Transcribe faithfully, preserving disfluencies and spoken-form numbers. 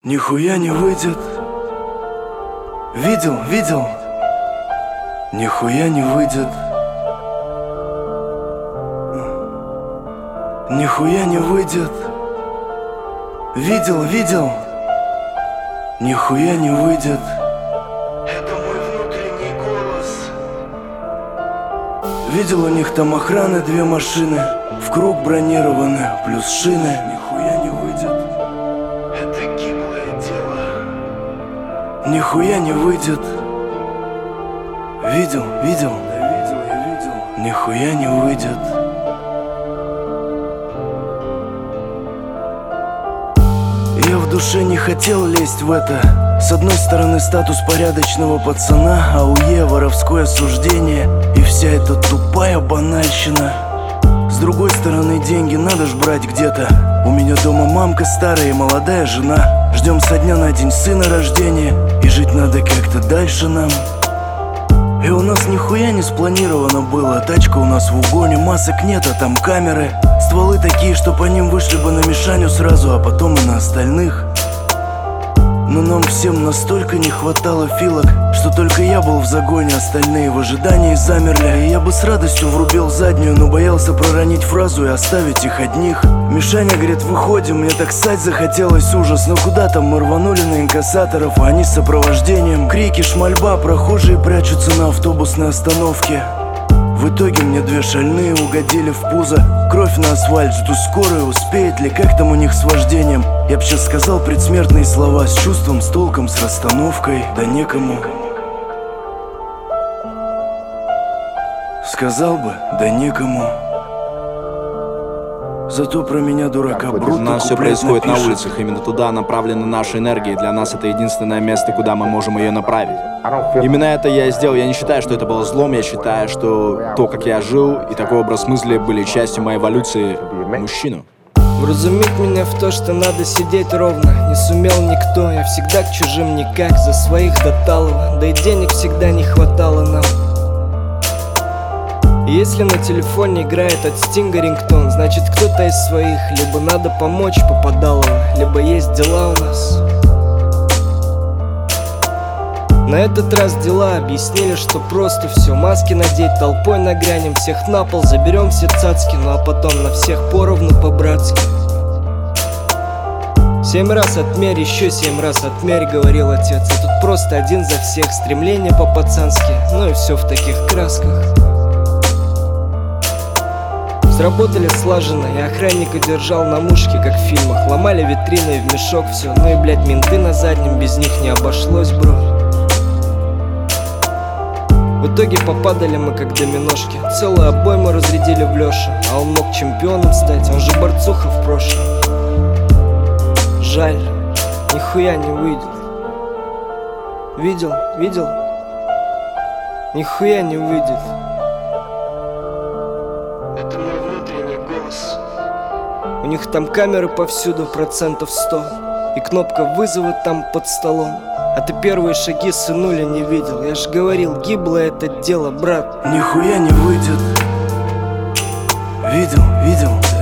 Нихуя не выйдет. Видел, видел. Нихуя не выйдет. Нихуя не выйдет. Видел, видел. Нихуя не выйдет. Это мой внутренний голос. Видел, у них там охраны две машины, в круг бронированы, плюс шины. Нихуя не выйдет. Это гиблое дело. Нихуя не выйдет. Видел, видел. Да видел, я видел. Нихуя не выйдет. Я в душе не хотел лезть в это. С одной стороны статус порядочного пацана, а у Е воровское осуждение и вся эта тупая банальщина. С другой стороны деньги надо ж брать где-то. У меня дома мамка старая и молодая жена. Ждем со дня на день сына рождения, и жить надо как-то дальше нам. И у нас нихуя не спланировано было. Тачка у нас в угоне, масок нет, а там камеры. Стволы такие, что по ним вышли бы на Мишаню сразу, а потом и на остальных. Но нам всем настолько не хватало филок, что только я был в загоне, остальные в ожидании замерли. И я бы с радостью врубил заднюю, но боялся проронить фразу и оставить их одних. Мишаня говорит, выходим, мне так ссать захотелось, ужас. Но куда там, мы рванули на инкассаторов, а они с сопровождением. Крики, шмальба, прохожие прячутся на автобусной остановке. В итоге мне две шальные угодили в пузо. Кровь на асфальт, жду скорую, успеет ли, как там у них с вождением. Я б сейчас сказал предсмертные слова, с чувством, с толком, с расстановкой. Да некому. Сказал бы, да некому. Зато про меня, дурака, Хоть Брутто у нас все происходит напишет. на улицах, именно туда направлена наша энергия. Для нас это единственное место, куда мы можем ее направить. Именно это я и сделал. Я не считаю, что это было злом. Я считаю, что то, как я жил, и такой образ мысли были частью моей эволюции мужчину. Вразумить меня в то, что надо сидеть ровно, не сумел никто. Я всегда к чужим никак, за своих до талого. Да и денег всегда не хватало нам. И если на телефоне играет от Стинга рингтон, значит кто-то из своих. Либо надо помочь попадалово, либо есть дела у нас. На этот раз дела объяснили, что просто все. Маски надеть, толпой нагрянем, всех на пол, заберем все цацки. Ну а потом на всех поровну по-братски. Семь раз отмерь, еще семь раз отмерь, говорил отец. А тут просто один за всех, стремление по-пацански. Ну и все в таких красках. Сработали слаженно, и охранника держал на мушке, как в фильмах. Ломали витрины в мешок все. Ну и, блядь, менты на заднем, без них не обошлось, бро. В итоге попадали мы как доминошки. Целую обойму разрядили в Лёшу. А он мог чемпионом стать, он же борцуха в прошлом. Жаль, нихуя не выйдет. Видел, видел? Нихуя не выйдет. Это мой внутренний голос. У них там камеры повсюду, процентов сто. И кнопка вызова там под столом. А ты первые шаги сынуля не видел. Я ж говорил, гиблое это дело, брат. Нихуя не выйдет. Видел, видел.